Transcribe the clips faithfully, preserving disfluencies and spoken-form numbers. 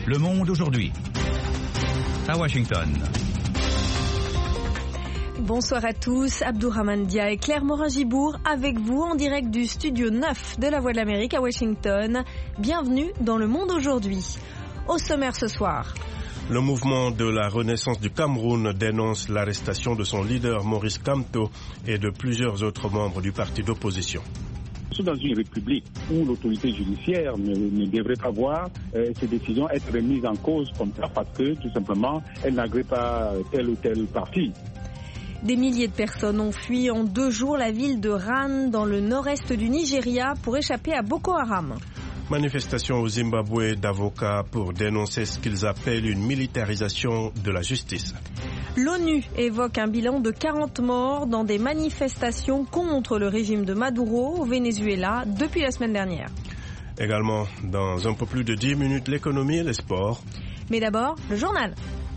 Le Monde aujourd'hui. À Washington. Bonsoir à tous, Abdourahmane Dia et Claire Morin-Gibourg avec vous en direct du studio neuf de la Voix de l'Amérique à Washington. Bienvenue dans Le Monde aujourd'hui. Au sommaire ce soir. Le mouvement de la Renaissance du Cameroun dénonce l'arrestation de son leader Maurice Kamto et de plusieurs autres membres du parti d'opposition. Dans une république où l'autorité judiciaire ne, ne devrait pas voir euh, ces décisions être remises en cause comme ça parce que tout simplement elle n'agrée pas tel ou tel parti. Des milliers de personnes ont fui en deux jours la ville de Rann dans le nord-est du Nigeria pour échapper à Boko Haram. Manifestation au Zimbabwe d'avocats pour dénoncer ce qu'ils appellent une militarisation de la justice. L'ONU évoque un bilan de quarante morts dans des manifestations contre le régime de Maduro au Venezuela depuis la semaine dernière. Également, dans un peu plus de dix minutes, l'économie et les sports. Mais d'abord, le journal.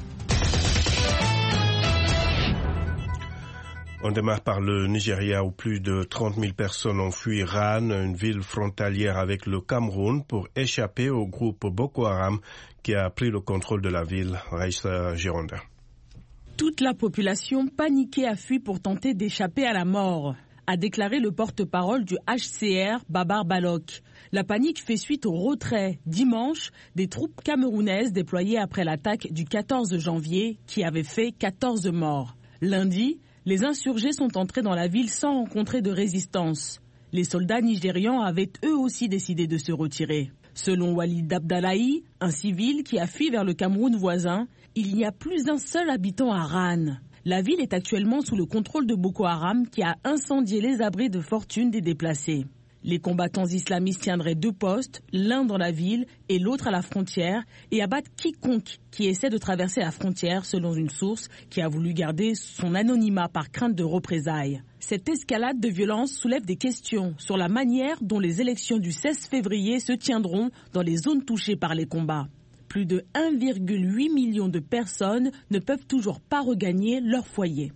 On démarre par le Nigeria où plus de trente mille personnes ont fui Rann, une ville frontalière avec le Cameroun, pour échapper au groupe Boko Haram qui a pris le contrôle de la ville. Raïssa Gironda. Toute la population paniquée a fui pour tenter d'échapper à la mort, a déclaré le porte-parole du H C R, Babar Balok. La panique fait suite au retrait, dimanche, des troupes camerounaises déployées après l'attaque du quatorze janvier qui avait fait quatorze morts. Lundi, les insurgés sont entrés dans la ville sans rencontrer de résistance. Les soldats nigérians avaient eux aussi décidé de se retirer. Selon Walid Abdallahi, un civil qui a fui vers le Cameroun voisin, il n'y a plus un seul habitant à Rann. La ville est actuellement sous le contrôle de Boko Haram qui a incendié les abris de fortune des déplacés. Les combattants islamistes tiendraient deux postes, l'un dans la ville et l'autre à la frontière, et abattent quiconque qui essaie de traverser la frontière, selon une source qui a voulu garder son anonymat par crainte de représailles. Cette escalade de violence soulève des questions sur la manière dont les élections du seize février se tiendront dans les zones touchées par les combats. Plus de un virgule huit million de personnes ne peuvent toujours pas regagner leur foyer.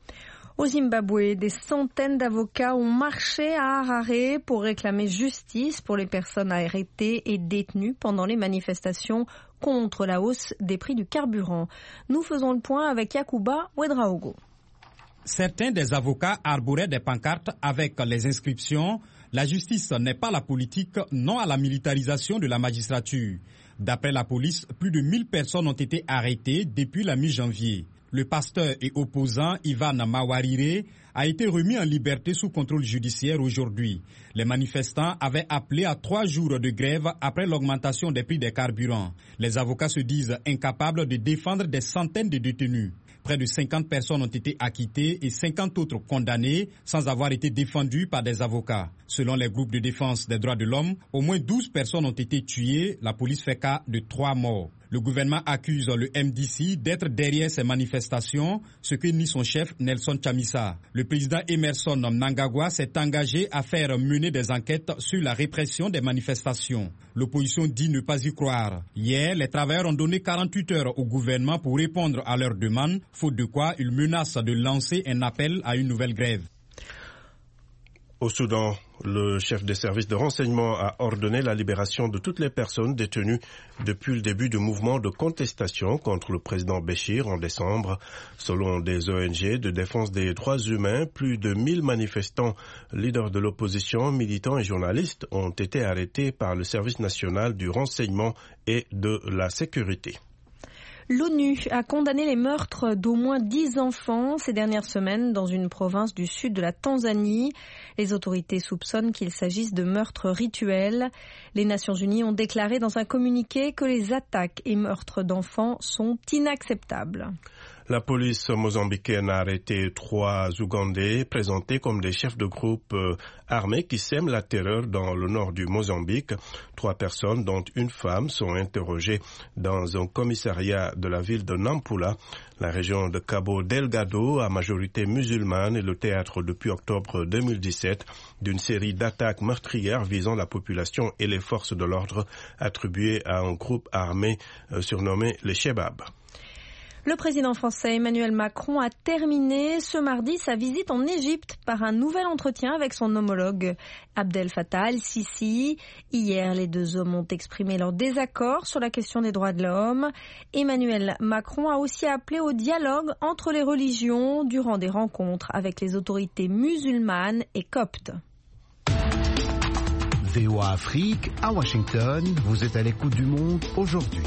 Au Zimbabwe, des centaines d'avocats ont marché à Harare pour réclamer justice pour les personnes arrêtées et détenues pendant les manifestations contre la hausse des prix du carburant. Nous faisons le point avec Yacouba Ouedraogo. Certains des avocats arboraient des pancartes avec les inscriptions « La justice n'est pas la politique, non à la militarisation de la magistrature ». D'après la police, plus de mille personnes ont été arrêtées depuis la mi-janvier. Le pasteur et opposant Ivan Mawarire a été remis en liberté sous contrôle judiciaire aujourd'hui. Les manifestants avaient appelé à trois jours de grève après l'augmentation des prix des carburants. Les avocats se disent incapables de défendre des centaines de détenus. Près de cinquante personnes ont été acquittées et cinquante autres condamnées sans avoir été défendues par des avocats. Selon les groupes de défense des droits de l'homme, au moins douze personnes ont été tuées. La police fait cas de trois morts. Le gouvernement accuse le M D C d'être derrière ces manifestations, ce que nie son chef Nelson Chamisa. Le président Emerson Mnangagwa s'est engagé à faire mener des enquêtes sur la répression des manifestations. L'opposition dit ne pas y croire. Hier, les travailleurs ont donné quarante-huit heures au gouvernement pour répondre à leurs demandes, faute de quoi ils menacent de lancer un appel à une nouvelle grève. Au Soudan, le chef des services de renseignement a ordonné la libération de toutes les personnes détenues depuis le début du mouvement de contestation contre le président Béchir en décembre. Selon des O N G de défense des droits humains, plus de mille manifestants, leaders de l'opposition, militants et journalistes ont été arrêtés par le service national du renseignement et de la sécurité. L'ONU a condamné les meurtres d'au moins dix enfants ces dernières semaines dans une province du sud de la Tanzanie. Les autorités soupçonnent qu'il s'agisse de meurtres rituels. Les Nations Unies ont déclaré dans un communiqué que les attaques et meurtres d'enfants sont inacceptables. La police mozambicaine a arrêté trois Ougandais présentés comme des chefs de groupe euh, armés qui sèment la terreur dans le nord du Mozambique. Trois personnes, dont une femme, sont interrogées dans un commissariat de la ville de Nampula. La région de Cabo Delgado, à majorité musulmane, est le théâtre depuis octobre deux mille dix-sept d'une série d'attaques meurtrières visant la population et les forces de l'ordre attribuées à un groupe armé euh, surnommé les Chebab. Le président français Emmanuel Macron a terminé ce mardi sa visite en Égypte par un nouvel entretien avec son homologue Abdel Fattah el-Sisi. Hier, les deux hommes ont exprimé leur désaccord sur la question des droits de l'homme. Emmanuel Macron a aussi appelé au dialogue entre les religions durant des rencontres avec les autorités musulmanes et coptes. V O A Afrique, à Washington, vous êtes à l'écoute du monde aujourd'hui.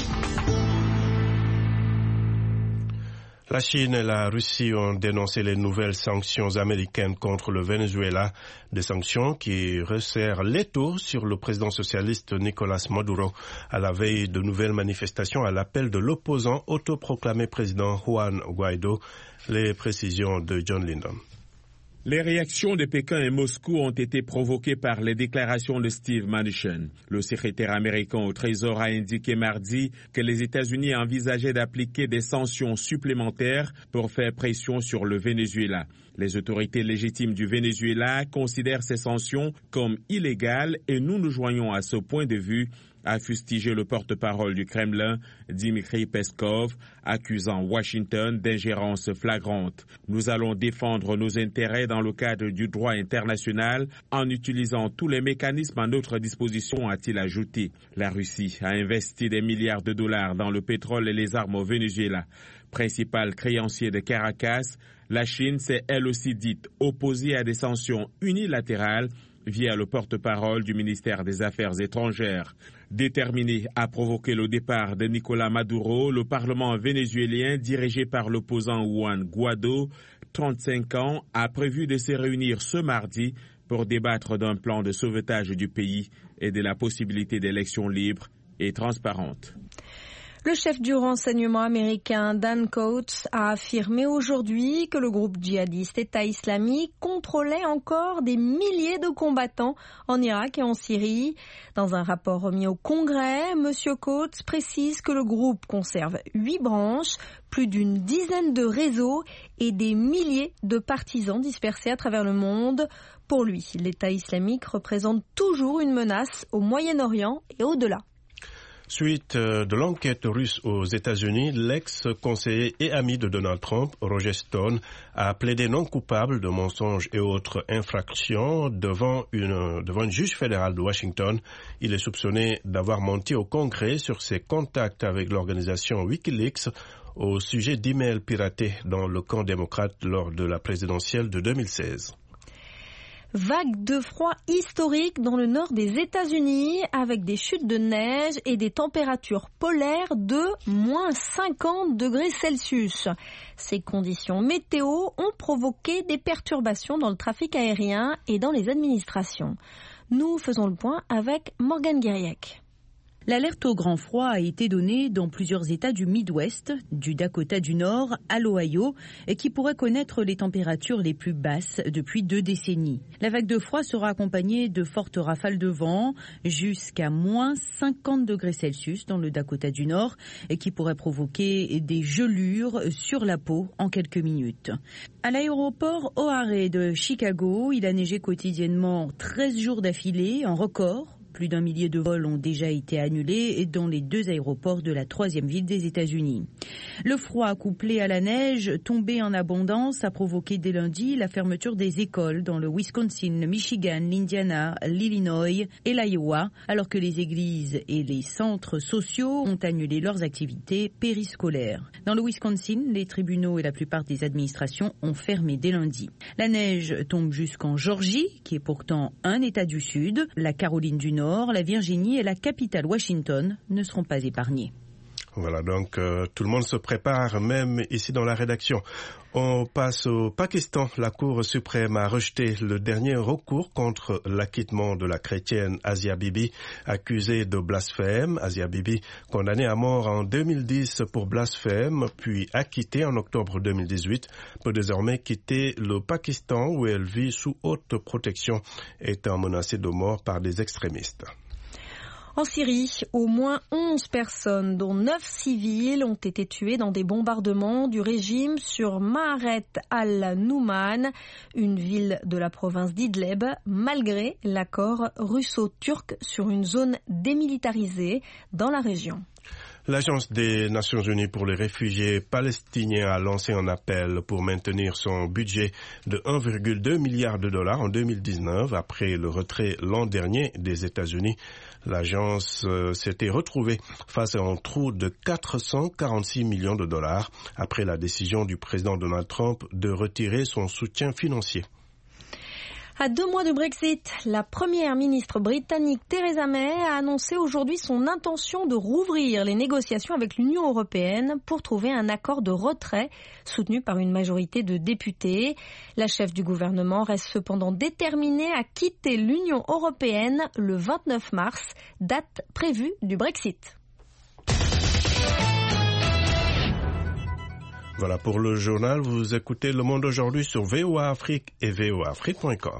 La Chine et la Russie ont dénoncé les nouvelles sanctions américaines contre le Venezuela, des sanctions qui resserrent l'étau sur le président socialiste Nicolas Maduro à la veille de nouvelles manifestations à l'appel de l'opposant autoproclamé président Juan Guaido. Les précisions de John Lyndon. Les réactions de Pékin et Moscou ont été provoquées par les déclarations de Steve Mnuchin. Le secrétaire américain au Trésor a indiqué mardi que les États-Unis envisageaient d'appliquer des sanctions supplémentaires pour faire pression sur le Venezuela. Les autorités légitimes du Venezuela considèrent ces sanctions comme illégales et nous nous joignons à ce point de vue, a fustigé le porte-parole du Kremlin, Dmitry Peskov, accusant Washington d'ingérence flagrante. Nous allons défendre nos intérêts dans le cadre du droit international en utilisant tous les mécanismes à notre disposition, a-t-il ajouté. La Russie a investi des milliards de dollars dans le pétrole et les armes au Venezuela. Principal créancier de Caracas, la Chine s'est elle aussi dite opposée à des sanctions unilatérales via le porte-parole du ministère des Affaires étrangères. Déterminé à provoquer le départ de Nicolas Maduro, le Parlement vénézuélien, dirigé par l'opposant Juan Guaido, trente-cinq ans, a prévu de se réunir ce mardi pour débattre d'un plan de sauvetage du pays et de la possibilité d'élections libres et transparentes. Le chef du renseignement américain Dan Coats a affirmé aujourd'hui que le groupe djihadiste État islamique contrôlait encore des milliers de combattants en Irak et en Syrie. Dans un rapport remis au Congrès, M. Coats précise que le groupe conserve huit branches, plus d'une dizaine de réseaux et des milliers de partisans dispersés à travers le monde. Pour lui, l'État islamique représente toujours une menace au Moyen-Orient et au-delà. Suite de l'enquête russe aux États-Unis, l'ex-conseiller et ami de Donald Trump, Roger Stone, a plaidé non coupable de mensonges et autres infractions devant une, devant une juge fédérale de Washington. Il est soupçonné d'avoir menti au Congrès sur ses contacts avec l'organisation Wikileaks au sujet d'emails piratés dans le camp démocrate lors de la présidentielle de deux mille seize. Vague de froid historique dans le nord des États-Unis avec des chutes de neige et des températures polaires de moins cinquante degrés Celsius. Ces conditions météo ont provoqué des perturbations dans le trafic aérien et dans les administrations. Nous faisons le point avec Morgane Guiriec. L'alerte au grand froid a été donnée dans plusieurs États du Midwest, du Dakota du Nord à l'Ohio, et qui pourraient connaître les températures les plus basses depuis deux décennies. La vague de froid sera accompagnée de fortes rafales de vent, jusqu'à moins cinquante degrés Celsius dans le Dakota du Nord, et qui pourraient provoquer des gelures sur la peau en quelques minutes. À l'aéroport O'Hare de Chicago, il a neigé quotidiennement treize jours d'affilée, en record. Plus d'un millier de vols ont déjà été annulés dans les deux aéroports de la troisième ville des États-Unis. Le froid couplé à la neige tombée en abondance a provoqué dès lundi la fermeture des écoles dans le Wisconsin, le Michigan, l'Indiana, l'Illinois et l'Iowa, alors que les églises et les centres sociaux ont annulé leurs activités périscolaires. Dans le Wisconsin, les tribunaux et la plupart des administrations ont fermé dès lundi. La neige tombe jusqu'en Géorgie, qui est pourtant un État du Sud, la Caroline du Nord, la Virginie et la capitale Washington ne seront pas épargnés. Voilà, donc euh, tout le monde se prépare, même ici dans la rédaction. On passe au Pakistan. La Cour suprême a rejeté le dernier recours contre l'acquittement de la chrétienne Asia Bibi, accusée de blasphème. Asia Bibi, condamnée à mort en deux mille dix pour blasphème, puis acquittée en octobre deux mille dix-huit, peut désormais quitter le Pakistan où elle vit sous haute protection, étant menacée de mort par des extrémistes. En Syrie, au moins onze personnes, dont neuf civils, ont été tuées dans des bombardements du régime sur Maaret al-Nouman, une ville de la province d'Idleb, malgré l'accord russo-turc sur une zone démilitarisée dans la région. L'Agence des Nations Unies pour les réfugiés palestiniens a lancé un appel pour maintenir son budget de un virgule deux milliard de dollars en deux mille dix-neuf après le retrait l'an dernier des États-Unis. L'agence euh, s'était retrouvée face à un trou de quatre cent quarante-six millions de dollars après la décision du président Donald Trump de retirer son soutien financier. À deux mois de Brexit, la première ministre britannique Theresa May a annoncé aujourd'hui son intention de rouvrir les négociations avec l'Union européenne pour trouver un accord de retrait soutenu par une majorité de députés. La chef du gouvernement reste cependant déterminée à quitter l'Union européenne le vingt-neuf mars, date prévue du Brexit. Voilà pour le journal. Vous écoutez Le Monde aujourd'hui sur V O A Afrique et V O A Afrique point com.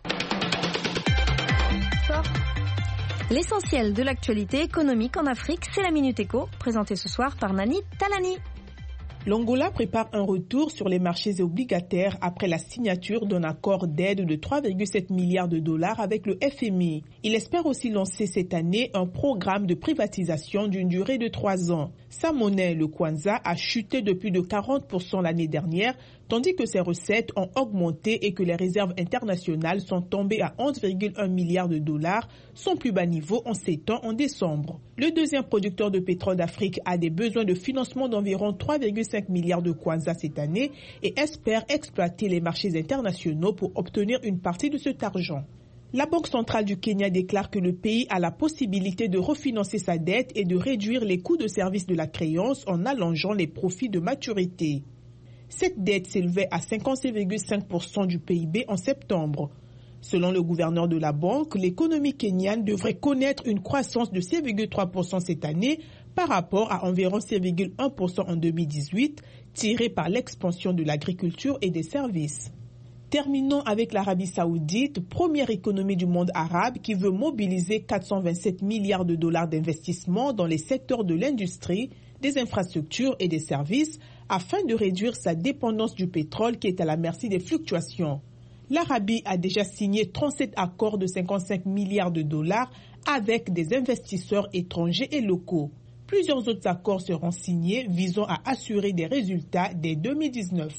L'essentiel de l'actualité économique en Afrique, c'est la Minute Éco, présentée ce soir par Nani Talani. L'Angola prépare un retour sur les marchés obligataires après la signature d'un accord d'aide de trois virgule sept milliards de dollars avec le F M I. Il espère aussi lancer cette année un programme de privatisation d'une durée de trois ans. Sa monnaie, le Kwanza, a chuté de plus de quarante pour cent l'année dernière, tandis que ses recettes ont augmenté et que les réserves internationales sont tombées à onze virgule un milliards de dollars, son plus bas niveau en sept ans en décembre. Le deuxième producteur de pétrole d'Afrique a des besoins de financement d'environ trois virgule cinq milliards de Kwanza cette année et espère exploiter les marchés internationaux pour obtenir une partie de cet argent. La Banque centrale du Kenya déclare que le pays a la possibilité de refinancer sa dette et de réduire les coûts de service de la créance en allongeant les profits de maturité. Cette dette s'élevait à cinquante-six virgule cinq pour cent du P I B en septembre. Selon le gouverneur de la banque, l'économie kenyane devrait connaître une croissance de six virgule trois pour cent cette année par rapport à environ six virgule un pour cent en deux mille dix-huit, tirée par l'expansion de l'agriculture et des services. Terminons avec l'Arabie Saoudite, première économie du monde arabe qui veut mobiliser quatre cent vingt-sept milliards de dollars d'investissement dans les secteurs de l'industrie, des infrastructures et des services afin de réduire sa dépendance du pétrole qui est à la merci des fluctuations. L'Arabie a déjà signé trente-sept accords de cinquante-cinq milliards de dollars avec des investisseurs étrangers et locaux. Plusieurs autres accords seront signés visant à assurer des résultats dès deux mille dix-neuf.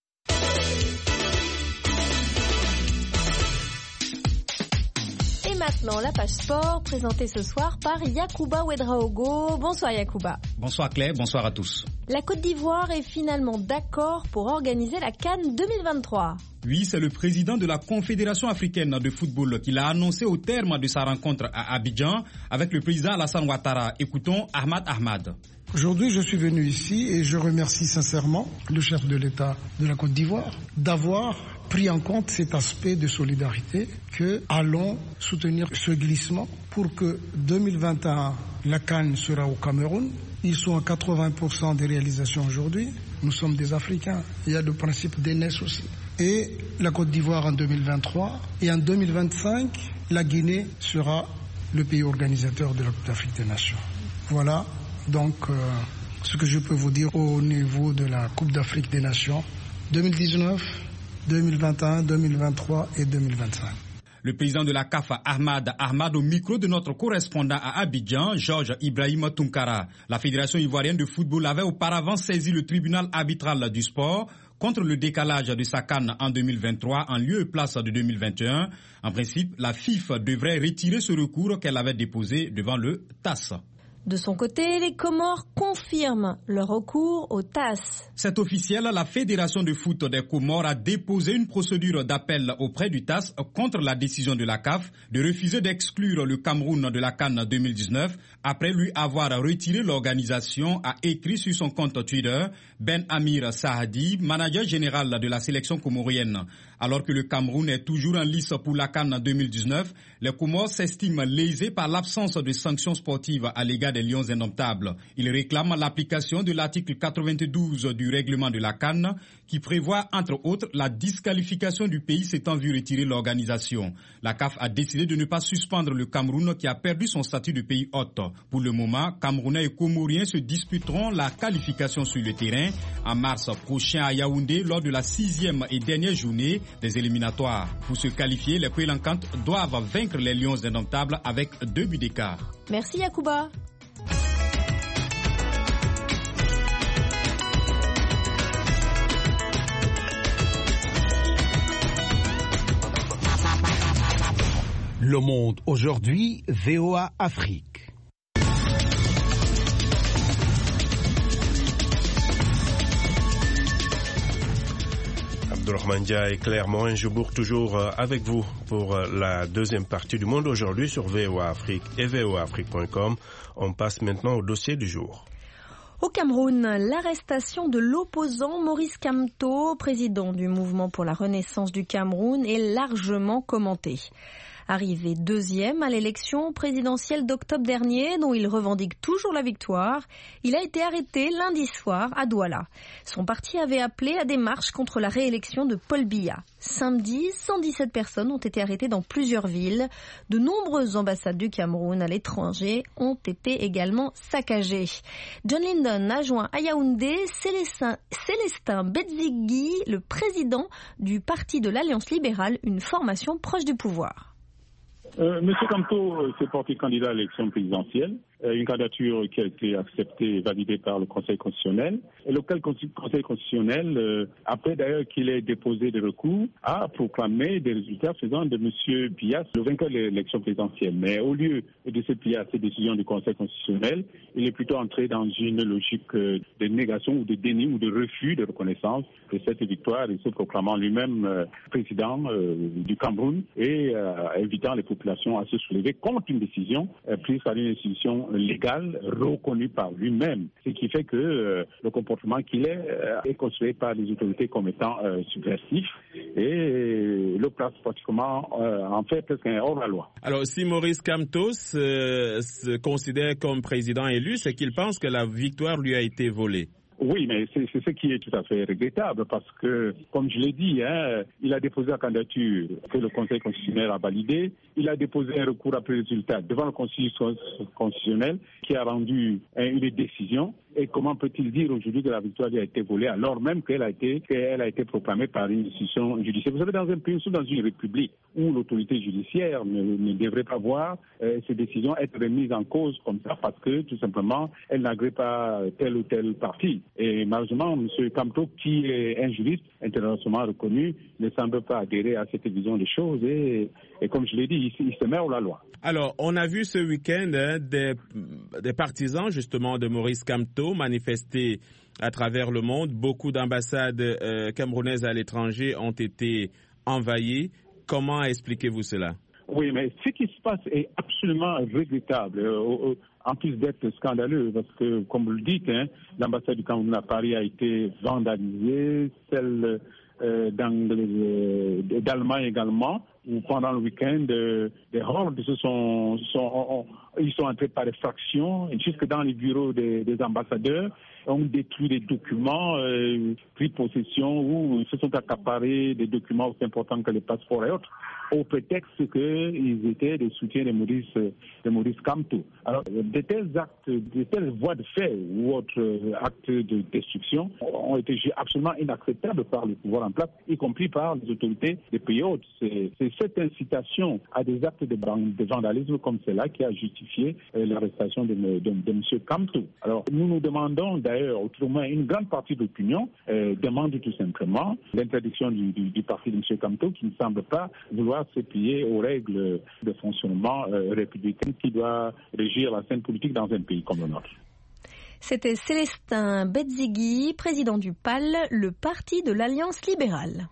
Et maintenant, la page sport, présentée ce soir par Yacouba Ouedraogo. Bonsoir Yacouba. Bonsoir Claire, bonsoir à tous. La Côte d'Ivoire est finalement d'accord pour organiser la CAN deux mille vingt-trois. Oui, c'est le président de la Confédération africaine de football qui l'a annoncé au terme de sa rencontre à Abidjan avec le président Alassane Ouattara. Écoutons Ahmad Ahmad. Aujourd'hui, je suis venu ici et je remercie sincèrement le chef de l'État de la Côte d'Ivoire d'avoir pris en compte cet aspect de solidarité que allons soutenir ce glissement pour que deux mille vingt et un, la CAN sera au Cameroun. Ils sont à quatre-vingts pour cent des réalisations aujourd'hui. Nous sommes des Africains. Il y a le principe d'aînesse aussi. Et la Côte d'Ivoire en deux mille vingt-trois. Et en deux mille vingt-cinq, la Guinée sera le pays organisateur de la Coupe d'Afrique des Nations. Voilà donc euh, ce que je peux vous dire au niveau de la Coupe d'Afrique des Nations deux mille dix-neuf, deux mille vingt et un, deux mille vingt-trois et deux mille vingt-cinq. Le président de la C A F, Ahmad Ahmad, au micro de notre correspondant à Abidjan, Georges Ibrahima Tunkara. La Fédération ivoirienne de football avait auparavant saisi le tribunal arbitral du sport contre le décalage de sa CAN en deux mille vingt-trois en lieu et place de deux mille vingt et un. En principe, la FIFA devrait retirer ce recours qu'elle avait déposé devant le T A S. De son côté, les Comores confirment leur recours au T A S. C'est officiel, la Fédération de foot des Comores a déposé une procédure d'appel auprès du T A S contre la décision de la C A F de refuser d'exclure le Cameroun de la CAN deux mille dix-neuf après lui avoir retiré l'organisation, a écrit sur son compte Twitter Ben Amir Sahadi, manager général de la sélection comorienne. Alors que le Cameroun est toujours en lice pour la CAN deux mille dix-neuf, les Comores s'estiment lésés par l'absence de sanctions sportives à l'égard des Lions indomptables. Ils réclament l'application de l'article quatre-vingt-douze du règlement de la CAN qui prévoit entre autres la disqualification du pays s'étant vu retirer l'organisation. La C A F a décidé de ne pas suspendre le Cameroun qui a perdu son statut de pays hôte. Pour le moment, Camerounais et Comoriens se disputeront la qualification sur le terrain en mars prochain à Yaoundé lors de la sixième et dernière journée des éliminatoires. Pour se qualifier, les Pélancantes doivent vaincre les Lions indomptables avec deux buts d'écart. Merci Yacouba. Le Monde aujourd'hui, V O A Afrique. Abdourahmane Dia et Claire Morin-Joubourg toujours avec vous pour la deuxième partie du Monde aujourd'hui sur V O A Afrique et V O A Afrique point com. On passe maintenant au dossier du jour. Au Cameroun, l'arrestation de l'opposant Maurice Kamto, président du mouvement pour la renaissance du Cameroun, est largement commentée. Arrivé deuxième à l'élection présidentielle d'octobre dernier, dont il revendique toujours la victoire, il a été arrêté lundi soir à Douala. Son parti avait appelé à des marches contre la réélection de Paul Biya. Samedi, cent dix-sept personnes ont été arrêtées dans plusieurs villes. De nombreuses ambassades du Cameroun à l'étranger ont été également saccagées. John Lyndon a joint à Yaoundé Célestin, Célestin Bedzigui, le président du parti de l'Alliance libérale, une formation proche du pouvoir. Euh, Monsieur Kamto s'est porté candidat à l'élection présidentielle, euh, une candidature qui a été acceptée et validée par le Conseil constitutionnel. Et le Conseil constitutionnel, euh, après d'ailleurs qu'il ait déposé des recours, a proclamé des résultats faisant de Monsieur Biya le vainqueur de l'élection présidentielle. Mais au lieu de se plier à ces décisions du Conseil constitutionnel, il est plutôt entré dans une logique euh, de négation ou de déni ou de refus de reconnaissance de cette victoire et se proclamant lui-même euh, président euh, du Cameroun et euh, invitant les populations à se soulever contre une décision euh, prise par une institution légale reconnue par lui-même. Ce qui fait que euh, le comportement qu'il est euh, est considéré par les autorités comme étant euh, subversif et le place pratiquement euh, en fait presque un hors-la-loi. Alors si Maurice Kamto se, se considère comme président élu, c'est qu'il pense que la victoire lui a été volée. Oui, mais c'est, c'est ce qui est tout à fait regrettable parce que, comme je l'ai dit, hein, il a déposé la candidature que le Conseil constitutionnel a validée. Il a déposé un recours après le résultat devant le Conseil constitutionnel qui a rendu hein, une décision. Et comment peut-il dire aujourd'hui que la victoire lui a été volée alors même qu'elle a été, qu'elle a été proclamée par une institution judiciaire? Vous savez, dans un pays, dans une république où l'autorité judiciaire ne, ne devrait pas voir euh, ces décisions être remises en cause comme ça parce que tout simplement elle n'agrée pas tel ou tel parti. Et malheureusement, M. Kamto, qui est un juriste internationalement reconnu, ne semble pas adhérer à cette vision des choses et, et comme je l'ai dit, il, il se met hors la loi. Alors, on a vu ce week-end hein, des, des partisans justement de Maurice Kamto manifester à travers le monde. Beaucoup d'ambassades euh, camerounaises à l'étranger ont été envahies. Comment expliquez-vous cela? Oui, mais ce qui se passe est absolument regrettable, euh, en plus d'être scandaleux, parce que, comme vous le dites, hein, l'ambassade du Cameroun à Paris a été vandalisée, celle euh, d'Allemagne également, où pendant le week-end, euh, des hordes se sont, sont on, on, ils sont entrés par des fractions, jusque dans les bureaux des, des ambassadeurs, ont détruit des documents, euh, pris possession, ou ils se sont accaparés des documents aussi importants que les passeports et autres, au prétexte qu'ils étaient des soutiens de Maurice, de Maurice Kamto. Alors, de tels actes, de telles voies de fait ou autres actes de destruction ont été absolument inacceptables par le pouvoir en place, y compris par les autorités des pays hôtes. C'est, c'est cette incitation à des actes de, de vandalisme comme cela qui a justifié euh, l'arrestation de, de, de M. Kamto. Alors, nous nous demandons d'ailleurs, autrement, une grande partie de l'opinion euh, demande tout simplement l'interdiction du, du, du parti de M. Kamto qui ne semble pas vouloir se plier aux règles de fonctionnement euh, républicain qui doit régir la scène politique dans un pays comme le nôtre. C'était Célestin Bedzigui, président du P A L, le parti de l'Alliance libérale.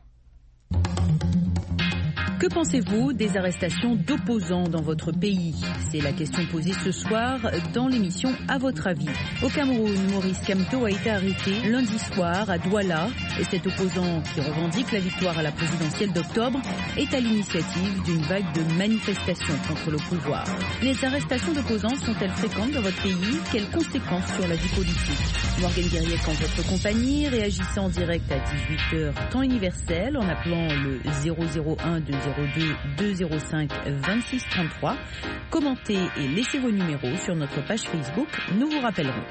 Que pensez-vous des arrestations d'opposants dans votre pays? C'est la question posée ce soir dans l'émission À votre avis. Au Cameroun, Maurice Kamto a été arrêté lundi soir à Douala. Et cet opposant qui revendique la victoire à la présidentielle d'octobre est à l'initiative d'une vague de manifestations contre le pouvoir. Les arrestations d'opposants sont-elles fréquentes dans votre pays? Quelles conséquences sur la vie politique? Morgane Guerriec en votre compagnie, réagissez en direct à dix-huit heures temps universel en appelant le zéro zéro un deux zéro deux deux zéro cinq vingt-six trente-trois. Commentez et laissez vos numéros sur notre page Facebook. Nous vous rappellerons.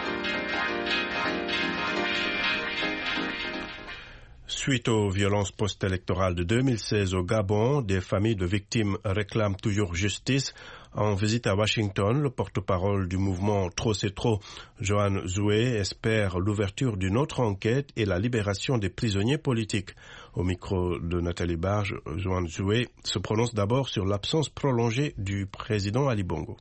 Suite aux violences post-électorales de deux mille seize au Gabon, des familles de victimes réclament toujours justice. En visite à Washington, le porte-parole du mouvement Trop c'est trop, Johan Zoué, espère l'ouverture d'une autre enquête et la libération des prisonniers politiques. Au micro de Nathalie Barge, Johan Zoué se prononce d'abord sur l'absence prolongée du président Ali Bongo.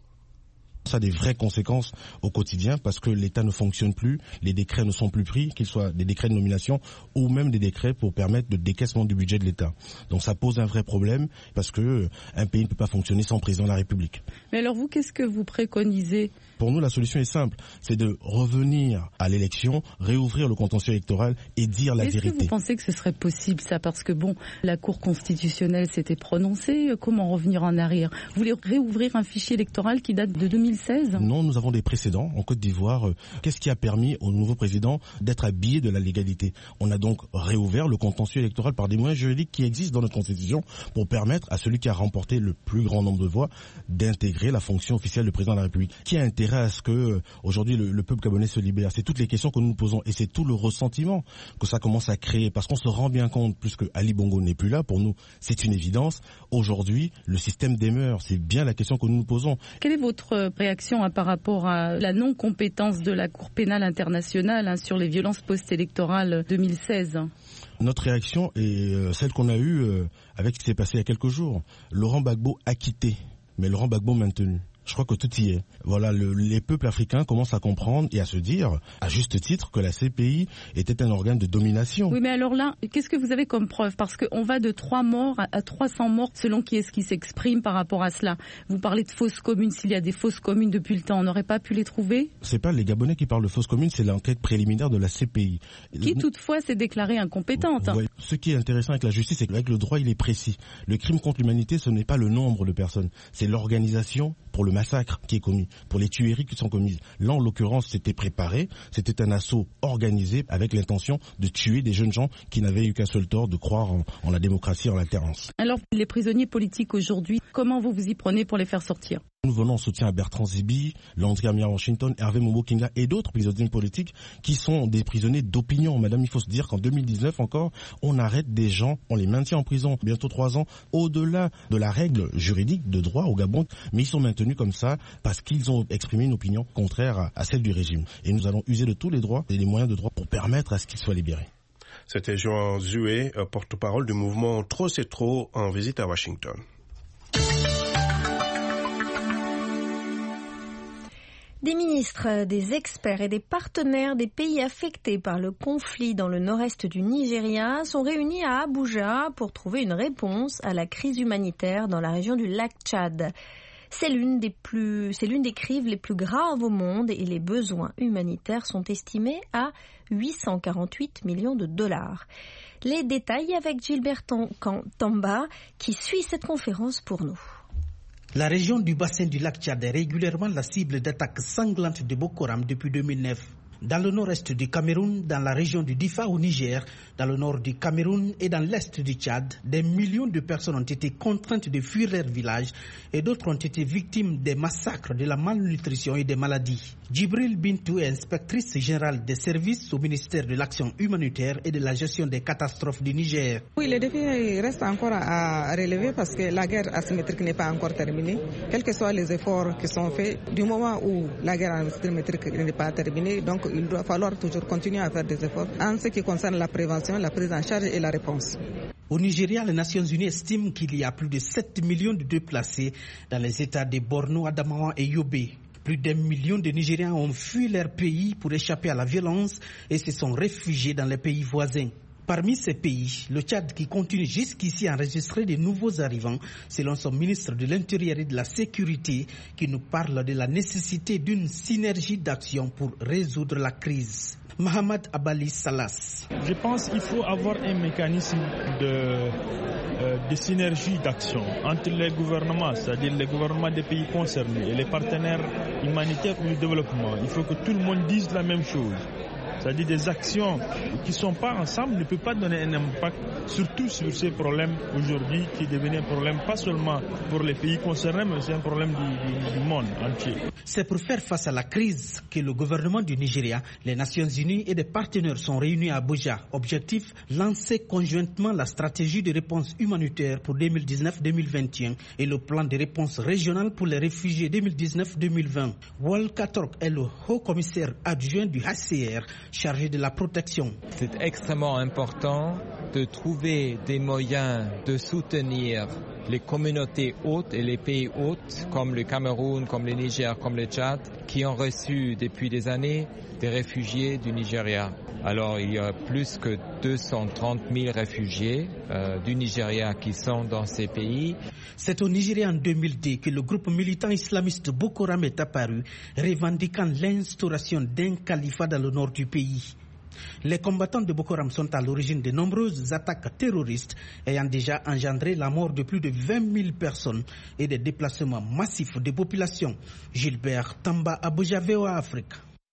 Ça a des vraies conséquences au quotidien parce que l'État ne fonctionne plus, les décrets ne sont plus pris, qu'ils soient des décrets de nomination ou même des décrets pour permettre le décaissement du budget de l'État. Donc ça pose un vrai problème parce que un pays ne peut pas fonctionner sans président de la République. Mais alors vous, qu'est-ce que vous préconisez ? Pour nous, la solution est simple, c'est de revenir à l'élection, réouvrir le contentieux électoral et dire la Est-ce vérité. Est-ce que vous pensez que ce serait possible ça ? Parce que bon, la Cour constitutionnelle s'était prononcée, comment revenir en arrière ? Vous voulez réouvrir un fichier électoral qui date de deux mille seize ? Non, nous avons des précédents en Côte d'Ivoire. Qu'est-ce qui a permis au nouveau président d'être habillé de la légalité ? On a donc réouvert le contentieux électoral par des moyens juridiques qui existent dans notre constitution pour permettre à celui qui a remporté le plus grand nombre de voix d'intégrer la fonction officielle de président de la République. Qui a intérêt à ce que euh, aujourd'hui le, le peuple gabonais se libère ? C'est toutes les questions que nous nous posons et c'est tout le ressentiment que ça commence à créer parce qu'on se rend bien compte, puisque Ali Bongo n'est plus là, pour nous c'est une évidence. Aujourd'hui, le système demeure. C'est bien la question que nous nous posons. Quelle est votre réaction hein, par rapport à la non-compétence de la Cour pénale internationale hein, sur les violences post-électorales deux mille seize ? Notre réaction est euh, celle qu'on a eue euh, avec ce qui s'est passé il y a quelques jours. Laurent Gbagbo acquitté, mais Laurent Gbagbo maintenu. Je crois que tout y est. Voilà, le, les peuples africains commencent à comprendre et à se dire, à juste titre, que la C P I était un organe de domination. Oui, mais alors là, qu'est-ce que vous avez comme preuve ? Parce qu'on va de trois morts à trois cents morts selon qui est-ce qui s'exprime par rapport à cela. Vous parlez de fausses communes. S'il y a des fausses communes depuis le temps, on n'aurait pas pu les trouver ? C'est pas les Gabonais qui parlent de fausses communes, c'est l'enquête préliminaire de la C P I. Qui toutefois s'est déclarée incompétente. Ouais. Ce qui est intéressant avec la justice, c'est qu'avec le droit, il est précis. Le crime contre l'humanité, ce n'est pas le nombre de personnes, c'est l'organisation pour le massacre qui est commis, pour les tueries qui sont commises. Là, en l'occurrence, c'était préparé, c'était un assaut organisé avec l'intention de tuer des jeunes gens qui n'avaient eu qu'un seul tort, de croire en, en la démocratie, en l'alternance. Alors, les prisonniers politiques aujourd'hui, comment vous vous y prenez pour les faire sortir ? Nous venons en soutien à Bertrand Zibi, Landry Amia Washington, Hervé Momo-Kinga et d'autres prisonniers politiques qui sont des prisonniers d'opinion. Madame, il faut se dire qu'en deux mille dix-neuf encore, on arrête des gens, on les maintient en prison, bientôt trois ans, au-delà de la règle juridique de droit au Gabon, mais ils sont maintenus comme ça parce qu'ils ont exprimé une opinion contraire à, à celle du régime. Et nous allons user de tous les droits et les moyens de droit pour permettre à ce qu'ils soient libérés. C'était Johan Zoué, porte-parole du mouvement Trop c'est trop, en visite à Washington. Des ministres, des experts et des partenaires des pays affectés par le conflit dans le nord-est du Nigeria sont réunis à Abuja pour trouver une réponse à la crise humanitaire dans la région du lac Tchad. C'est l'une des plus, c'est l'une des crises les plus graves au monde et les besoins humanitaires sont estimés à huit cent quarante-huit millions de dollars. Les détails avec Gilbert Tamba qui suit cette conférence pour nous. La région du bassin du lac Tchad est régulièrement la cible d'attaques sanglantes de Boko Haram depuis deux mille neuf. Dans le nord-est du Cameroun, dans la région du Difa au Niger, dans le nord du Cameroun et dans l'est du Tchad, des millions de personnes ont été contraintes de fuir leur village et d'autres ont été victimes des massacres, de la malnutrition et des maladies. Djibril Bintou est inspectrice générale des services au ministère de l'Action humanitaire et de la gestion des catastrophes du Niger. Oui, le défi reste encore à relever parce que la guerre asymétrique n'est pas encore terminée. Quels que soient les efforts qui sont faits, du moment où la guerre asymétrique n'est pas terminée, donc il doit falloir toujours continuer à faire des efforts en ce qui concerne la prévention, la prise en charge et la réponse. Au Nigeria, les Nations Unies estiment qu'il y a plus de sept millions de déplacés dans les États de Borno, Adamawa et Yobe. Plus d'un million de Nigériens ont fui leur pays pour échapper à la violence et se sont réfugiés dans les pays voisins. Parmi ces pays, le Tchad qui continue jusqu'ici à enregistrer de nouveaux arrivants, selon son ministre de l'Intérieur et de la Sécurité, qui nous parle de la nécessité d'une synergie d'action pour résoudre la crise. Mohamed Abali Salas. Je pense qu'il faut avoir un mécanisme de, euh, de synergie d'action entre les gouvernements, c'est-à-dire les gouvernements des pays concernés et les partenaires humanitaires ou du développement. Il faut que tout le monde dise la même chose. C'est-à-dire des actions qui ne sont pas ensemble ne peuvent pas donner un impact, surtout sur ces problèmes aujourd'hui qui deviennent un problème pas seulement pour les pays concernés, mais c'est un problème du, du, du monde entier. C'est pour faire face à la crise que le gouvernement du Nigeria, les Nations Unies et des partenaires sont réunis à Abuja. Objectif, lancer conjointement la stratégie de réponse humanitaire pour deux mille dix-neuf deux mille vingt et un et le plan de réponse régional pour les réfugiés deux mille dix-neuf deux mille vingt. Walker Turk est le haut-commissaire adjoint du H C R chargé de la protection. C'est extrêmement important de trouver des moyens de soutenir les communautés hôtes et les pays hôtes comme le Cameroun, comme le Niger, comme le Tchad, qui ont reçu depuis des années des réfugiés du Nigeria. Alors il y a plus que deux cent trente mille réfugiés euh, du Nigeria qui sont dans ces pays. C'est au Nigeria en deux mille deux que le groupe militant islamiste Boko Haram est apparu, revendiquant l'instauration d'un califat dans le nord du pays. Les combattants de Boko Haram sont à l'origine de nombreuses attaques terroristes ayant déjà engendré la mort de plus de vingt mille personnes et des déplacements massifs de populations. Gilbert Tamba, Abuja, V O A Afrique.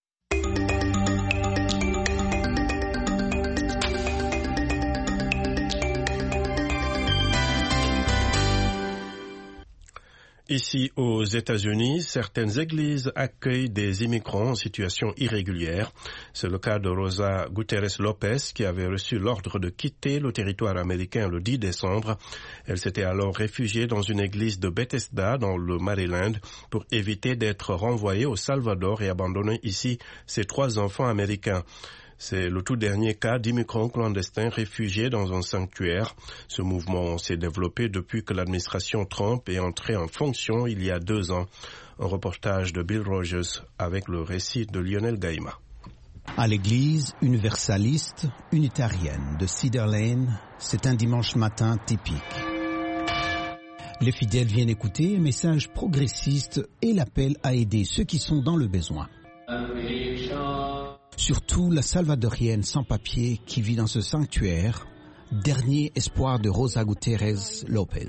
Ici aux États-Unis, certaines églises accueillent des immigrants en situation irrégulière. C'est le cas de Rosa Gutiérrez Lopez qui avait reçu l'ordre de quitter le territoire américain le dix décembre. Elle s'était alors réfugiée dans une église de Bethesda dans le Maryland pour éviter d'être renvoyée au Salvador et abandonner ici ses trois enfants américains. C'est le tout dernier cas d'immigrants clandestins réfugiés dans un sanctuaire. Ce mouvement s'est développé depuis que l'administration Trump est entrée en fonction il y a deux ans. Un reportage de Bill Rogers avec le récit de Lionel Gaïma. À l'église universaliste unitarienne de Cedar Lane, c'est un dimanche matin typique. Les fidèles viennent écouter un message progressiste et l'appel à aider ceux qui sont dans le besoin. Surtout la salvadorienne sans papier qui vit dans ce sanctuaire, dernier espoir de Rosa Gutiérrez Lopez.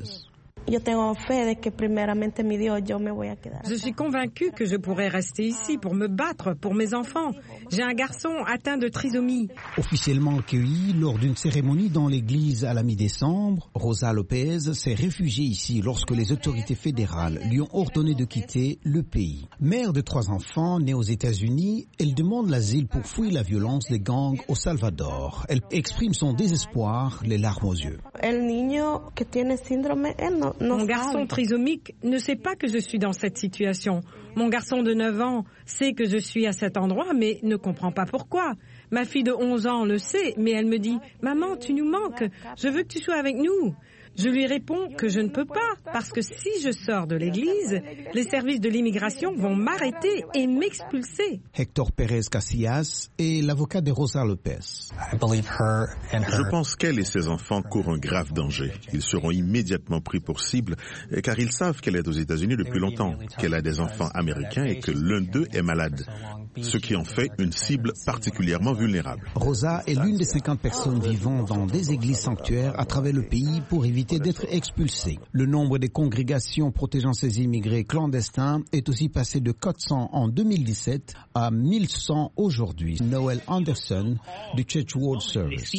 Je suis convaincue que je pourrais rester ici pour me battre pour mes enfants. J'ai un garçon atteint de trisomie. Officiellement accueillie lors d'une cérémonie dans l'église à la mi-décembre, Rosa Lopez s'est réfugiée ici lorsque les autorités fédérales lui ont ordonné de quitter le pays. Mère de trois enfants née aux États-Unis, elle demande l'asile pour fuir la violence des gangs au Salvador. Elle exprime son désespoir, les larmes aux yeux. Mon garçon trisomique ne sait pas que je suis dans cette situation. Mon garçon de neuf ans sait que je suis à cet endroit, mais ne comprend pas pourquoi. Ma fille de onze ans le sait, mais elle me dit « Maman, tu nous manques, je veux que tu sois avec nous ». Je lui réponds que je ne peux pas, parce que si je sors de l'église, les services de l'immigration vont m'arrêter et m'expulser. Hector Pérez Casillas est l'avocat de Rosa Lopez. Je pense qu'elle et ses enfants courent un grave danger. Ils seront immédiatement pris pour cible, car ils savent qu'elle est aux États-Unis depuis longtemps, qu'elle a des enfants américains et que l'un d'eux est malade, ce qui en fait une cible particulièrement vulnérable. Rosa est l'une des cinquante personnes vivant dans des églises sanctuaires à travers le pays pour éviter d'être expulsés. Le nombre des congrégations protégeant ces immigrés clandestins est aussi passé de quatre cents en deux mille dix-sept à mille cent aujourd'hui. Noel Anderson du Church World Service.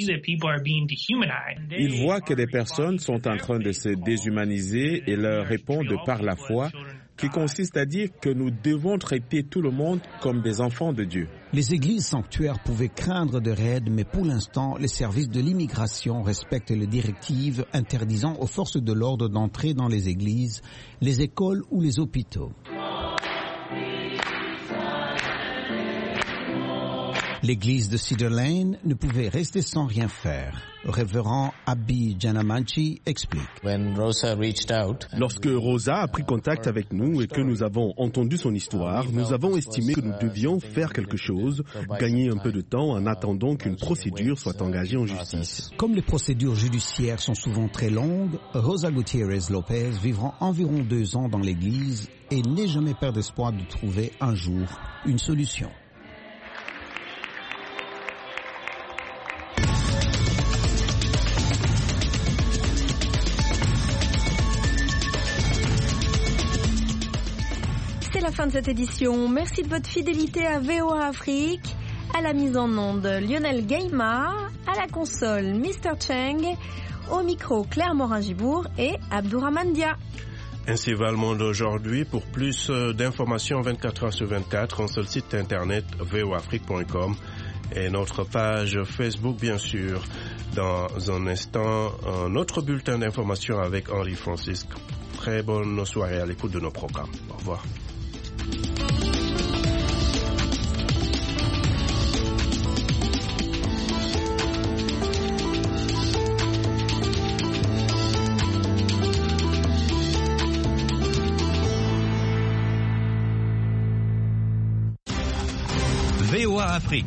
Ils voient que des personnes sont en train de se déshumaniser et leur répondent par la foi, qui consiste à dire que nous devons traiter tout le monde comme des enfants de Dieu. Les églises sanctuaires pouvaient craindre de raids, mais pour l'instant, les services de l'immigration respectent les directives interdisant aux forces de l'ordre d'entrer dans les églises, les écoles ou les hôpitaux. L'église de Cedar Lane ne pouvait rester sans rien faire. Le révérend Abi Janamanchi explique. Lorsque Rosa a pris contact avec nous et que nous avons entendu son histoire, nous avons estimé que nous devions faire quelque chose, gagner un peu de temps en attendant qu'une procédure soit engagée en justice. Comme les procédures judiciaires sont souvent très longues, Rosa Gutiérrez Lopez vivra environ deux ans dans l'église et n'est jamais perdre d'espoir de trouver un jour une solution. C'est la fin de cette édition. Merci de votre fidélité à V O A Afrique. À la mise en onde, Lionel Gaima. À la console, mister Cheng. Au micro, Claire Morin-Gibourg et Abdourahmane Dia. Ainsi va le monde aujourd'hui. Pour plus d'informations vingt-quatre heures sur vingt-quatre, on se le site internet v o afrique point com et notre page Facebook, bien sûr. Dans un instant, un autre bulletin d'information avec Henri Francisque. Très bonne soirée à l'écoute de nos programmes. Au revoir. V O A Afrique.